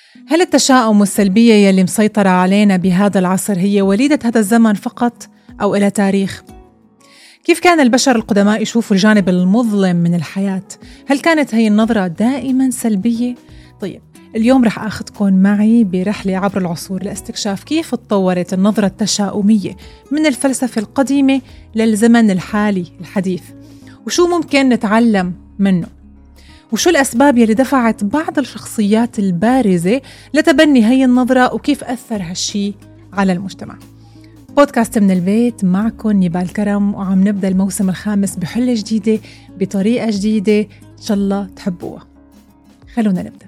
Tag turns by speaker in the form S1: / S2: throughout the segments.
S1: هل التشاؤم والسلبية يلي مسيطرة علينا بهذا العصر هي وليدة هذا الزمن فقط أو إلى تاريخ؟ كيف كان البشر القدماء يشوفوا الجانب المظلم من الحياة؟ هل كانت هي النظرة دائماً سلبية؟ طيب، اليوم رح أخذكم معي برحلة عبر العصور لاستكشاف كيف تطورت النظرة التشاؤمية من الفلسفة القديمة للزمن الحالي الحديث، وشو ممكن نتعلم منه، وشو الأسباب يلي دفعت بعض الشخصيات البارزة لتبني هي النظرة، وكيف أثر هالشي على المجتمع. بودكاست من البيت، معكم نيبال كرم، وعم نبدأ الموسم الخامس بحلة جديدة بطريقة جديدة إن شاء الله تحبوها. خلونا نبدأ.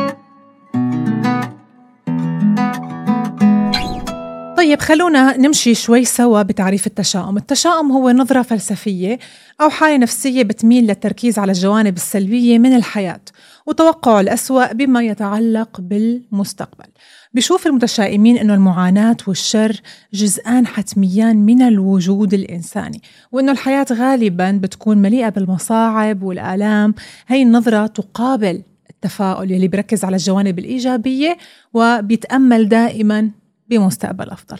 S1: طيب، خلونا نمشي شوي سوا بتعريف التشاؤم. التشاؤم هو نظرة فلسفية أو حالة نفسية بتميل للتركيز على الجوانب السلبية من الحياة وتوقع الأسوأ بما يتعلق بالمستقبل. بيشوف المتشائمين إنه المعاناة والشر جزءان حتميان من الوجود الإنساني، وإنه الحياة غالباً بتكون مليئة بالمصاعب والآلام. هاي النظرة تقابل التفاؤل يلي بيركز على الجوانب الإيجابية وبيتأمل دائماً بمستقبل أفضل.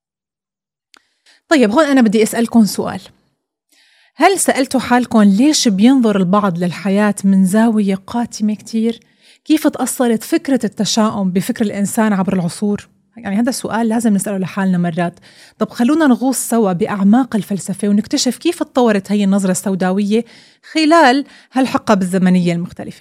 S1: طيب، هون أنا بدي أسألكم سؤال. هل سألتوا حالكم ليش بينظر البعض للحياة من زاوية قاتمة كتير؟ كيف تأثرت فكرة التشاؤم بفكر الإنسان عبر العصور؟ يعني هذا السؤال لازم نسأله لحالنا مرات. طب خلونا نغوص سوا بأعماق الفلسفة ونكتشف كيف تطورت هي النظرة السوداوية خلال هالحقب الزمنية المختلفة.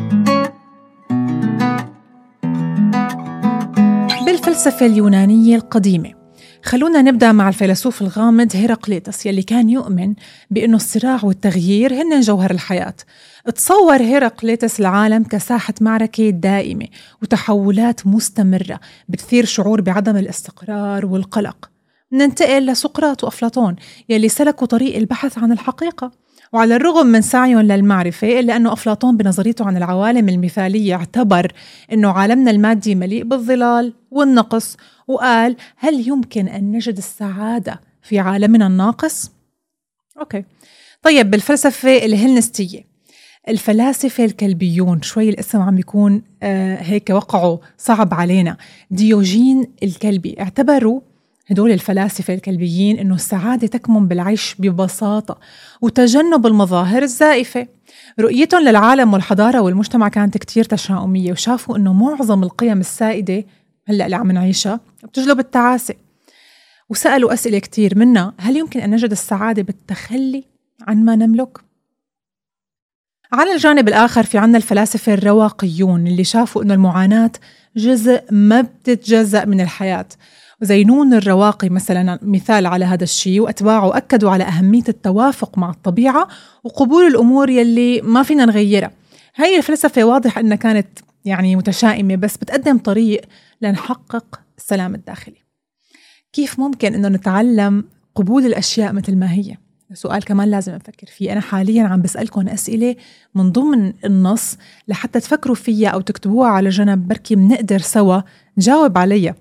S1: بالفلسفة اليونانية القديمة، خلونا نبدأ مع الفيلسوف الغامض هيراقليطس، يلي كان يؤمن بأنه الصراع والتغيير هن جوهر الحياة. تصور هيراقليطس العالم كساحة معركة دائمة وتحولات مستمرة بتثير شعور بعدم الاستقرار والقلق. ننتقل لسقراط وأفلاطون يلي سلكوا طريق البحث عن الحقيقة، وعلى الرغم من سعيهم للمعرفة إلا أنه أفلاطون بنظريته عن العوالم المثالية اعتبر أنه عالمنا المادي مليء بالظلال والنقص، وقال: هل يمكن أن نجد السعادة في عالمنا الناقص؟ أوكي. طيب، بالفلسفة الهلنستية، الفلاسفة الكلبيون، شوي الاسم عم يكون هيك وقعوا صعب علينا. ديوجين الكلبي اعتبروا هدول الفلاسفة الكلبيين إنه السعادة تكمن بالعيش ببساطة وتجنب المظاهر الزائفة. رؤيتهم للعالم والحضارة والمجتمع كانت كتير تشاؤمية، وشافوا إنه معظم القيم السائدة هلأ اللي عم نعيشها بتجلب التعاسة. وسألوا أسئلة كتير، منها: هل يمكن أن نجد السعادة بالتخلي عن ما نملك؟ على الجانب الآخر في عنا الفلاسفة الرواقيون اللي شافوا إنه المعاناة جزء ما بتتجزأ من الحياة. وزينون الرواقي مثلا مثال على هذا الشيء، وأتباعه أكدوا على أهمية التوافق مع الطبيعة وقبول الأمور يلي ما فينا نغيرها. هاي الفلسفة واضح أنها كانت يعني متشائمة، بس بتقدم طريق لنحقق السلام الداخلي. كيف ممكن أنه نتعلم قبول الأشياء مثل ما هي؟ سؤال كمان لازم نفكر فيه. أنا حالياً عم بسألكم أسئلة من ضمن النص لحتى تفكروا فيها أو تكتبوها على جنب، بركي منقدر سوا نجاوب عليها.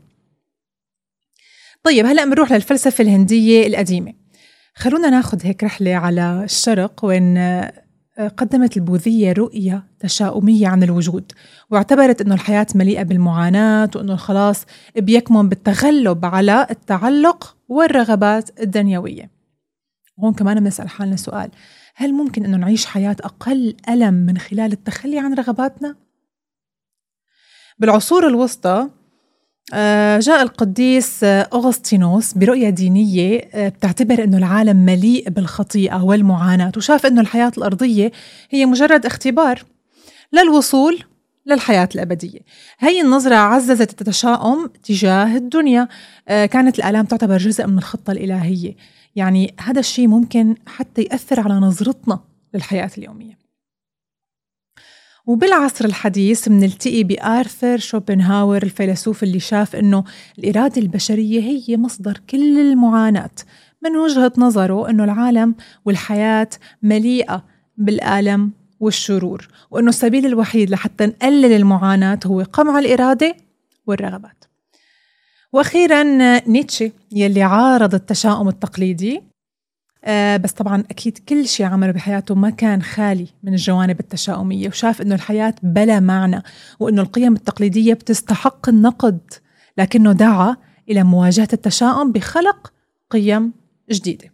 S1: طيب، هلأ بنروح للفلسفة الهندية القديمة. خلونا ناخد هيك رحلة على الشرق، وإن قدمت البوذية رؤية تشاؤمية عن الوجود، واعتبرت أنه الحياة مليئة بالمعاناة، وأنه الخلاص بيكمن بالتغلب على التعلق والرغبات الدنيوية. هون كمان بنسأل حالنا سؤال: هل ممكن أنه نعيش حياة أقل ألم من خلال التخلي عن رغباتنا؟ بالعصور الوسطى جاء القديس أغسطينوس برؤية دينية بتعتبر أنه العالم مليء بالخطيئة والمعاناة، وشاف أنه الحياة الأرضية هي مجرد اختبار للوصول للحياة الأبدية. هاي النظرة عززت التشاؤم تجاه الدنيا. كانت الآلام تعتبر جزء من الخطة الإلهية. يعني هذا الشيء ممكن حتى يأثر على نظرتنا للحياة اليومية. وبالعصر الحديث منلتقي بآرثر شوبنهاور، الفيلسوف اللي شاف إنه الإرادة البشرية هي مصدر كل المعاناة، من وجهة نظره إنه العالم والحياة مليئة بالآلم والشرور، وإنه السبيل الوحيد لحتى نقلل المعاناة هو قمع الإرادة والرغبات. وأخيراً نيتشه يلي عارض التشاؤم التقليدي، بس طبعا أكيد كل شيء عمله بحياته ما كان خالي من الجوانب التشاؤمية، وشاف إنه الحياة بلا معنى وإنه القيم التقليدية بتستحق النقد، لكنه دعا إلى مواجهة التشاؤم بخلق قيم جديدة.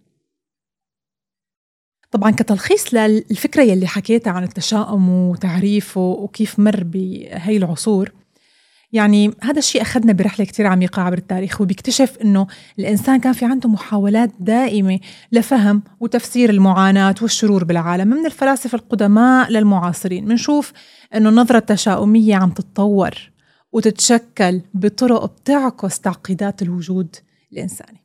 S1: طبعا كتلخيص للفكرة يلي حكيتها عن التشاؤم وتعريفه وكيف مر بهاي العصور، يعني هذا الشيء أخذنا برحلة كتير عميقة عبر التاريخ، وبيكتشف إنه الإنسان كان في عنده محاولات دائمة لفهم وتفسير المعاناة والشرور بالعالم، من الفلاسفة القدماء للمعاصرين. منشوف إنه النظرة التشاؤمية عم تتطور وتتشكل بطرق بتعكس تعقيدات الوجود الإنساني.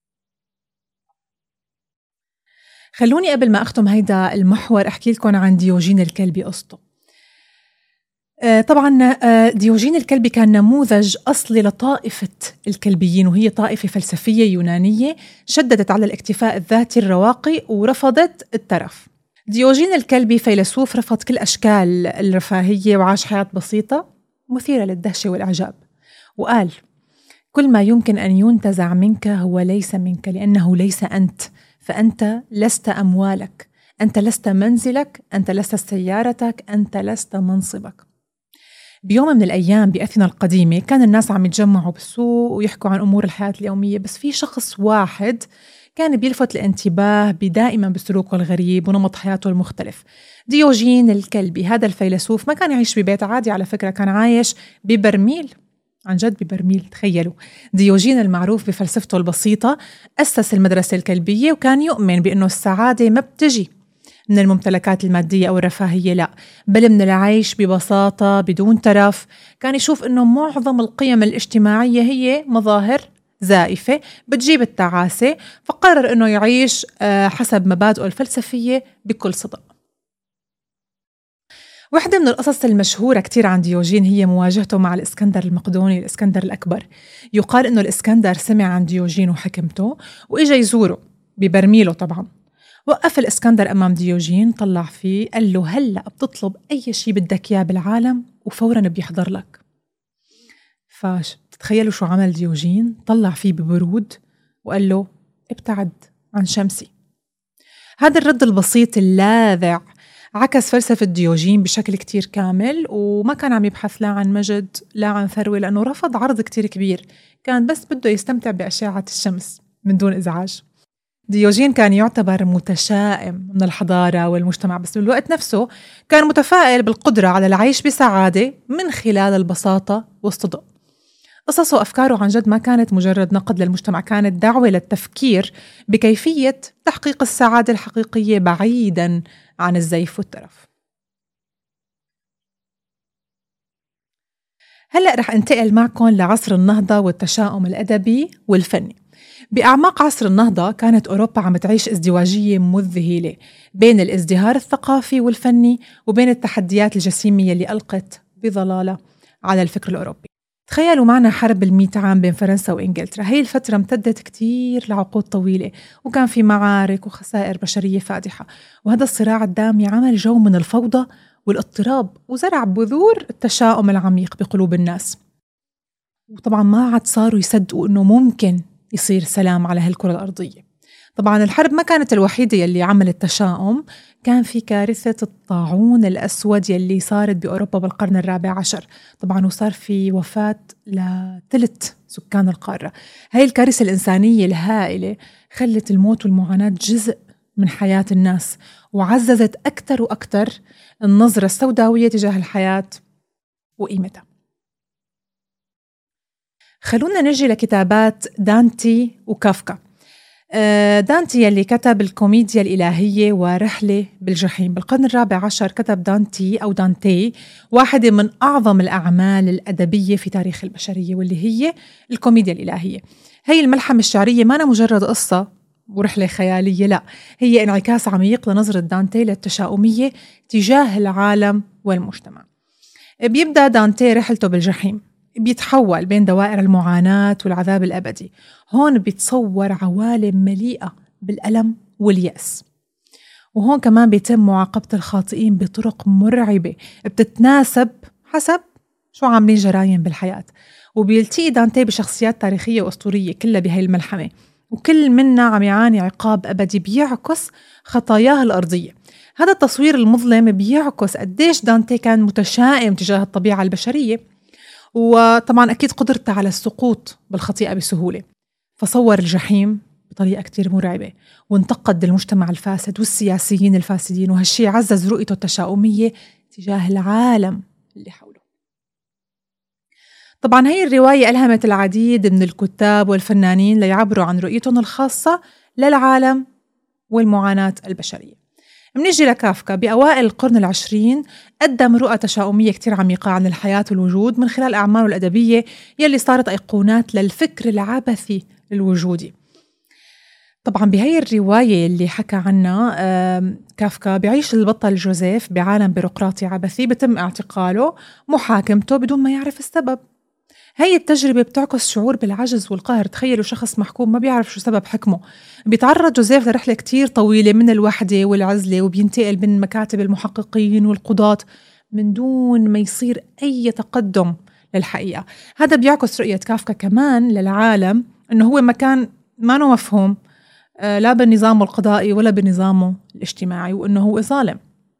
S1: خلوني قبل ما أختم هيدا المحور أحكي لكم عن ديوجين الكلبي قصته. طبعا ديوجين الكلبي كان نموذج أصلي لطائفة الكلبيين، وهي طائفة فلسفية يونانية شددت على الاكتفاء الذاتي الرواقي ورفضت الترف. ديوجين الكلبي فيلسوف رفض كل أشكال الرفاهية وعاش حياة بسيطة مثيرة للدهشة والإعجاب، وقال: كل ما يمكن أن ينتزع منك هو ليس منك، لأنه ليس أنت، فأنت لست أموالك، أنت لست منزلك، أنت لست سيارتك، أنت لست منصبك. بيوم من الأيام بأثينا القديمة كان الناس عم يتجمعوا بالسوق ويحكوا عن أمور الحياة اليومية، بس في شخص واحد كان بيلفت الانتباه دائما بسلوكه الغريب ونمط حياته المختلف. ديوجين الكلبي هذا الفيلسوف ما كان يعيش ببيت عادي، على فكرة كان عايش ببرميل، عن جد ببرميل. تخيلوا، ديوجين المعروف بفلسفته البسيطة أسس المدرسة الكلبية، وكان يؤمن بأنه السعادة ما بتجي من الممتلكات المادية أو الرفاهية، لا، بل من العيش ببساطة بدون ترف. كان يشوف أنه معظم القيم الاجتماعية هي مظاهر زائفة بتجيب التعاسة، فقرر أنه يعيش حسب مبادئه الفلسفية بكل صدق. واحدة من القصص المشهورة كتير عن ديوجين هي مواجهته مع الإسكندر المقدوني، الإسكندر الأكبر. يقال أنه الإسكندر سمع عن ديوجين وحكمته وإجا يزوره ببرميله. طبعا وقف الإسكندر أمام ديوجين، طلع فيه، قال له: هلأ بتطلب أي شيء بدك إياه بالعالم وفوراً بيحضر لك. فتتخيلوا شو عمل ديوجين؟ طلع فيه ببرود وقال له: ابتعد عن شمسي. هذا الرد البسيط اللاذع عكس فلسفة ديوجين بشكل كتير كامل، وما كان عم يبحث لا عن مجد لا عن ثروة، لأنه رفض عرض كتير كبير، كان بس بده يستمتع بأشعة الشمس من دون إزعاج. ديوجين كان يعتبر متشائم من الحضارة والمجتمع، بس بالوقت نفسه كان متفائل بالقدرة على العيش بسعادة من خلال البساطة والصدق. قصصه وأفكاره عن جد ما كانت مجرد نقد للمجتمع، كانت دعوة للتفكير بكيفية تحقيق السعادة الحقيقية بعيداً عن الزيف والترف. هلأ رح انتقل معكم لعصر النهضة والتشاؤم الأدبي والفني. بأعماق عصر النهضة كانت أوروبا عم تعيش ازدواجية مذهلة بين الازدهار الثقافي والفني وبين التحديات الجسيمية اللي ألقت بظلالة على الفكر الأوروبي. تخيلوا معنا حرب 100 عام بين فرنسا وإنجلترا. هي الفترة امتدت كتير لعقود طويلة، وكان في معارك وخسائر بشرية فادحة، وهذا الصراع الدامي عمل جو من الفوضى والاضطراب وزرع بذور التشاؤم العميق بقلوب الناس. وطبعا ما عاد صاروا يصدقوا أنه ممكن يصير سلام على هالكرة الأرضية. طبعا الحرب ما كانت الوحيدة يلي عملت تشاؤم، كان في كارثة الطاعون الأسود يلي صارت بأوروبا بالقرن ال14. طبعا وصار في وفاة لثلث سكان القارة. هاي الكارثة الإنسانية الهائلة خلت الموت والمعاناة جزء من حياة الناس، وعززت أكثر وأكثر النظرة السوداوية تجاه الحياة وقيمتها. خلونا نرجع لكتابات دانتي وكافكا. دانتي يلي كتب الكوميديا الإلهية ورحلة بالجحيم بالقرن ال14 كتب دانتي واحدة من أعظم الأعمال الأدبية في تاريخ البشرية، واللي هي الكوميديا الإلهية. هي الملحمة الشعرية ما مجرد قصة ورحلة خيالية، لا، هي انعكاس عميق لنظرة دانتي للتشاؤمية تجاه العالم والمجتمع. بيبدأ دانتي رحلته بالجحيم، بيتحول بين دوائر المعاناة والعذاب الأبدي. هون بيتصور عوالم مليئة بالألم واليأس، وهون كمان بيتم معاقبة الخاطئين بطرق مرعبة بتتناسب حسب شو عاملين جرايم بالحياة. وبيلتقي دانتي بشخصيات تاريخية وأسطورية كلها بهاي الملحمة، وكل منا عم يعاني عقاب أبدي بيعكس خطاياه الأرضية. هذا التصوير المظلم بيعكس قديش دانتي كان متشائم تجاه الطبيعة البشرية، وطبعا أكيد قدرته على السقوط بالخطيئة بسهولة، فصور الجحيم بطريقة كتير مرعبة، وانتقد المجتمع الفاسد والسياسيين الفاسدين، وهالشي عزز رؤيته التشاؤمية تجاه العالم اللي حوله. طبعا هي الرواية ألهمت العديد من الكتاب والفنانين ليعبروا عن رؤيتهم الخاصة للعالم والمعاناة البشرية. منيجي لكافكا بأوائل القرن العشرين قدم رؤى تشاؤمية كتير عميقة عن الحياة والوجود من خلال أعماله الأدبية يلي صارت أيقونات للفكر العبثي الوجودي. طبعا بهي الرواية اللي حكى عنها كافكا بيعيش البطل جوزيف بعالم بيروقراطي عبثي، بتم اعتقاله محاكمته بدون ما يعرف السبب. هاي التجربة بتعكس شعور بالعجز والقهر. تخيلوا شخص محكوم ما بيعرف شو سبب حكمه. بيتعرض جوزيف لرحلة كتير طويلة من الوحدة والعزلة، وبينتقل بين مكاتب المحققين والقضاة من دون ما يصير أي تقدم للحقيقة. هذا بيعكس رؤية كافكا كمان للعالم إنه هو مكان ما نو مفهوم لا بالنظام القضائي ولا بالنظام الاجتماعي، وإنه هو ظالم.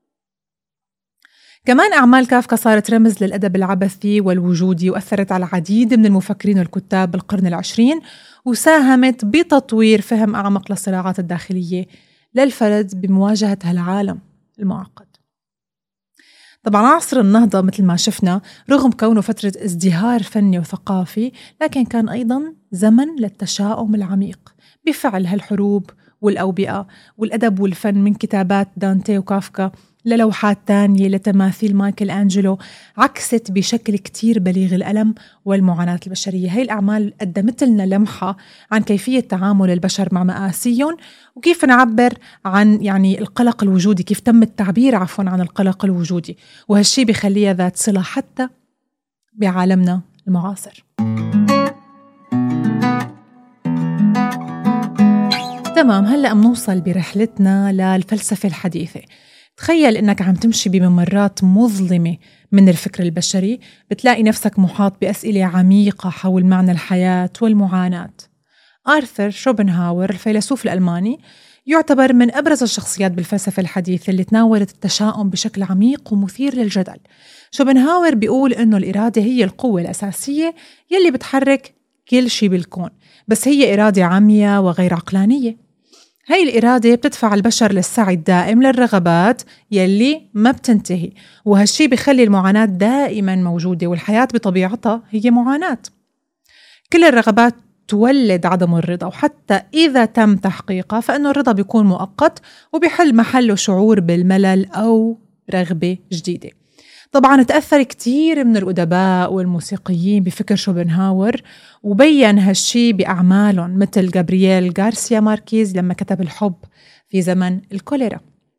S1: كمان أعمال كافكا صارت رمز للأدب العبثي والوجودي، وأثرت على العديد من المفكرين والكتاب بالقرن العشرين، وساهمت بتطوير فهم أعمق للصراعات الداخلية للفرد بمواجهة هالعالم المعقد. طبعا عصر النهضة مثل ما شفنا رغم كونه فترة ازدهار فني وثقافي، لكن كان أيضا زمن للتشاؤم العميق بفعل هالحروب والأوبئة. والأدب والفن من كتابات دانتي وكافكا للوحات تانية لتماثيل مايكل أنجلو عكست بشكل كتير بليغ الألم والمعاناة البشرية. هاي الأعمال قدمت لنا لمحة عن كيفية تعامل البشر مع مآسيهم، وكيف نعبر عن القلق الوجودي، كيف تم التعبير عن القلق الوجودي، وهالشي بيخليها ذات صلة حتى بعالمنا المعاصر. تمام، هلأ منوصل برحلتنا للفلسفة الحديثة. تخيل إنك عم تمشي بممرات مظلمة من الفكر البشري، بتلاقي نفسك محاط بأسئلة عميقة حول معنى الحياة والمعاناة. آرثر شوبنهاور الفيلسوف الألماني يعتبر من أبرز الشخصيات بالفلسفة الحديثة اللي تناولت التشاؤم بشكل عميق ومثير للجدل. شوبنهاور بيقول إنه الإرادة هي القوة الأساسية يلي بتحرك كل شيء بالكون، بس هي إرادة عمياء وغير عقلانية. هاي الإرادة بتدفع البشر للسعي الدائم للرغبات يلي ما بتنتهي، وهالشي بيخلي المعاناة دائما موجودة، والحياة بطبيعتها هي معاناة. كل الرغبات تولد عدم الرضا، وحتى إذا تم تحقيقها فإنه الرضا بيكون مؤقت وبيحل محله شعور بالملل أو رغبة جديدة. طبعا تأثر كتير من الأدباء والموسيقيين بفكر شوبنهاور، وبين هالشي بأعمالهم مثل غابرييل غارسيا ماركيز لما كتب الحب في زمن الكوليرا.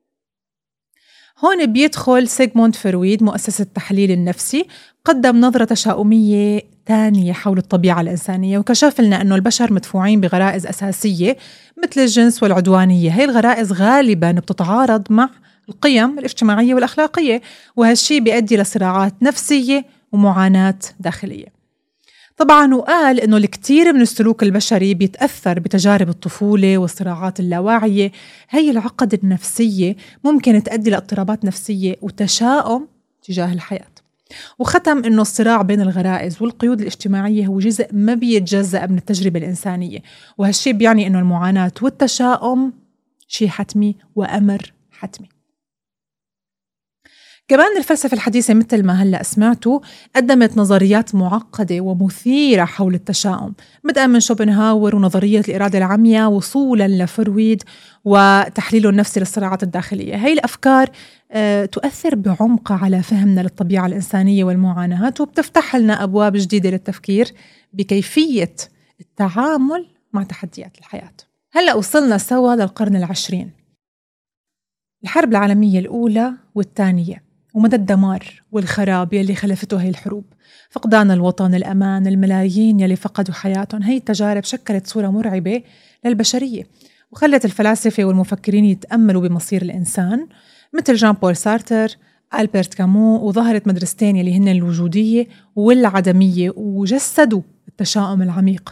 S1: هون بيدخل سيغموند فرويد مؤسس التحليل النفسي، قدم نظرة تشاؤمية تانية حول الطبيعة الإنسانية، وكشف لنا أنه البشر مدفوعين بغرائز أساسية مثل الجنس والعدوانية. هاي الغرائز غالباً بتتعارض مع القيم الاجتماعية والأخلاقية، وهالشي بيؤدي لصراعات نفسية ومعاناة داخلية. طبعاً وقال إنه الكثير من السلوك البشري بيتأثر بتجارب الطفولة والصراعات اللاواعية. هاي العقد النفسية ممكن تؤدي لاضطرابات نفسية وتشاؤم تجاه الحياة. وختم إنه الصراع بين الغرائز والقيود الاجتماعية هو جزء ما بيتجزأ من التجربة الإنسانية، وهالشي بيعني إنه المعاناة والتشاؤم شيء حتمي وأمر حتمي. كمان الفلسفة الحديثة مثل ما هلأ سمعتوا قدمت نظريات معقدة ومثيرة حول التشاؤم، بدءا من شوبنهاور ونظرية الإرادة العمياء وصولا لفرويد وتحليله النفسي للصراعات الداخلية. هاي الأفكار تؤثر بعمق على فهمنا للطبيعة الإنسانية والمعاناة، وبتفتح لنا أبواب جديدة للتفكير بكيفية التعامل مع تحديات الحياة. هلأ وصلنا سوا للقرن العشرين، الحرب العالمية الأولى والثانية، ومدى الدمار والخراب يلي خلفته هاي الحروب، فقدان الوطن، الأمان، الملايين يلي فقدوا حياتهم. هاي التجارب شكلت صورة مرعبة للبشرية، وخلت الفلاسفة والمفكرين يتأملوا بمصير الإنسان مثل جان بول سارتر، ألبرت كامو، وظهرت مدرستين يلي هن الوجودية والعدمية، وجسدوا التشاؤم العميق.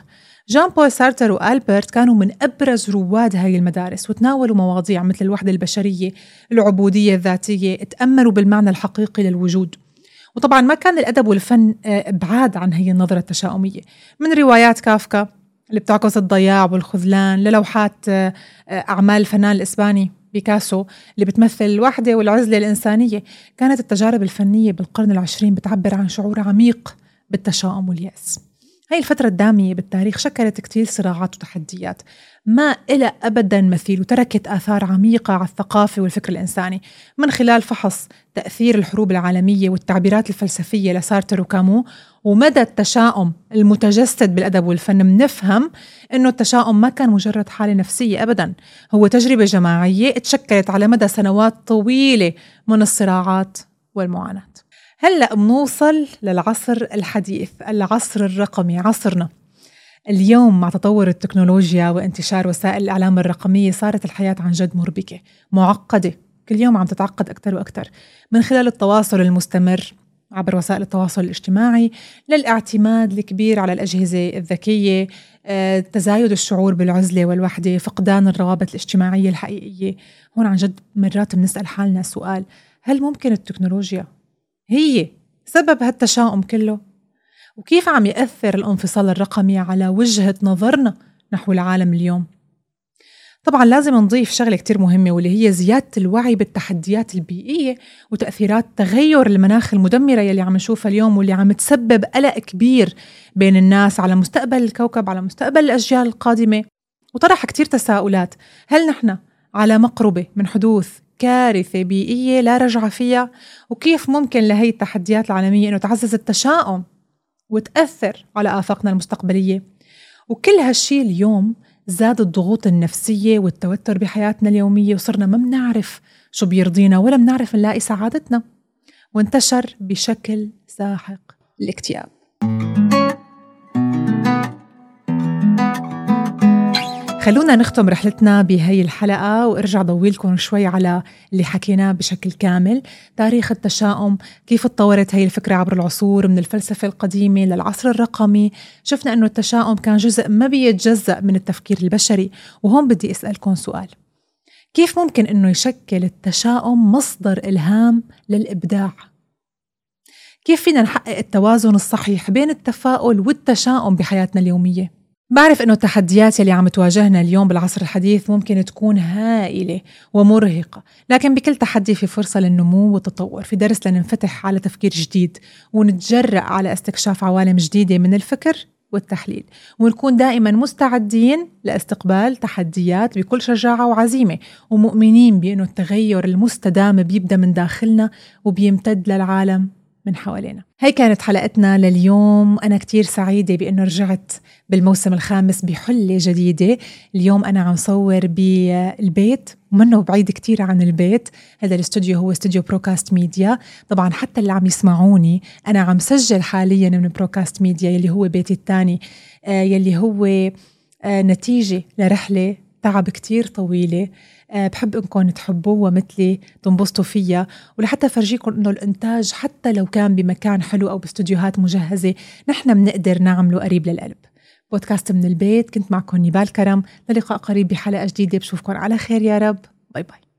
S1: جان بول سارتر وألبرت كانوا من أبرز رواد هاي المدارس، وتناولوا مواضيع مثل الوحدة البشرية، العبودية الذاتية، تأملوا بالمعنى الحقيقي للوجود. وطبعا ما كان الأدب والفن بعاد عن هي النظرة التشاؤمية، من روايات كافكا اللي بتعكس الضياع والخذلان للوحات أعمال الفنان الإسباني بيكاسو اللي بتمثل الوحدة والعزلة الإنسانية. كانت التجارب الفنية بالقرن العشرين بتعبر عن شعور عميق بالتشاؤم واليأس. هاي الفترة الدامية بالتاريخ شكلت كتير صراعات وتحديات ما إلى أبدا مثيل، وتركت آثار عميقة على الثقافة والفكر الإنساني. من خلال فحص تأثير الحروب العالمية والتعبيرات الفلسفية لسارتر وكامو ومدى التشاؤم المتجسد بالأدب والفن، منفهم إنه التشاؤم ما كان مجرد حالة نفسية أبدا، هو تجربة جماعية تشكلت على مدى سنوات طويلة من الصراعات والمعاناة. هلأ بنوصل للعصر الحديث، العصر الرقمي، عصرنا اليوم. مع تطور التكنولوجيا وانتشار وسائل الإعلام الرقمية صارت الحياة عن جد مربكة، معقدة، كل يوم عم تتعقد أكتر وأكتر، من خلال التواصل المستمر عبر وسائل التواصل الاجتماعي للاعتماد الكبير على الأجهزة الذكية، تزايد الشعور بالعزلة والوحدة، فقدان الروابط الاجتماعية الحقيقية. هون عن جد مرات بنسأل حالنا سؤال: هل ممكن التكنولوجيا هي سبب هالتشاؤم كله؟ وكيف عم يأثر الانفصال الرقمي على وجهة نظرنا نحو العالم اليوم؟ طبعا لازم نضيف شغلة كتير مهمة، واللي هي زيادة الوعي بالتحديات البيئية وتأثيرات تغير المناخ المدمرة يلي عم نشوفها اليوم، واللي عم تسبب قلق كبير بين الناس على مستقبل الكوكب، على مستقبل الأجيال القادمة. وطرح كتير تساؤلات: هل نحن على مقربة من حدوث كارثة بيئية لا رجعة فيها؟ وكيف ممكن لهي التحديات العالمية أنه تعزز التشاؤم وتأثر على آفاقنا المستقبلية؟ وكل هالشي اليوم زاد الضغوط النفسية والتوتر بحياتنا اليومية، وصرنا ما بنعرف شو بيرضينا ولا بنعرف نلاقي سعادتنا، وانتشر بشكل ساحق الاكتئاب. خلونا نختم رحلتنا بهاي الحلقة وارجع ضويلكم شوي على اللي حكيناه بشكل كامل: تاريخ التشاؤم، كيف اتطورت هاي الفكرة عبر العصور من الفلسفة القديمة للعصر الرقمي. شفنا أنه التشاؤم كان جزء ما بيتجزأ من التفكير البشري. وهون بدي أسألكم سؤال: كيف ممكن أنه يشكل التشاؤم مصدر إلهام للإبداع؟ كيف فينا نحقق التوازن الصحيح بين التفاؤل والتشاؤم بحياتنا اليومية؟ بعرف إنه التحديات اللي عم تواجهنا اليوم بالعصر الحديث ممكن تكون هائلة ومرهقة، لكن بكل تحدي في فرصة للنمو والتطور، في درس لننفتح على تفكير جديد ونتجرأ على استكشاف عوالم جديدة من الفكر والتحليل، ونكون دائما مستعدين لاستقبال تحديات بكل شجاعة وعزيمة، ومؤمنين بأنه التغير المستدام بيبدأ من داخلنا وبيمتد للعالم من حوالينا. هاي كانت حلقتنا لليوم. أنا كتير سعيدة بأنه رجعت بالموسم الخامس بحلة جديدة. اليوم أنا عم صور بالبيت، ومنه بعيد كتير عن البيت. هذا الاستوديو هو استوديو بروكاست ميديا. طبعا حتى اللي عم يسمعوني أنا عم سجل حاليا من بروكاست ميديا يلي هو بيتي الثاني، يلي هو نتيجة لرحلة تعب كتير طويلة. بحب انكم تحبوه ومثلي تنبسطوا فيها، ولحتى فرجيكم انه الانتاج حتى لو كان بمكان حلو او باستوديوهات مجهزة نحن بنقدر نعمله قريب للقلب. بودكاست من البيت، كنت معكم نيبال كرم. للقاء قريب بحلقة جديدة، بشوفكم على خير يا رب. باي باي.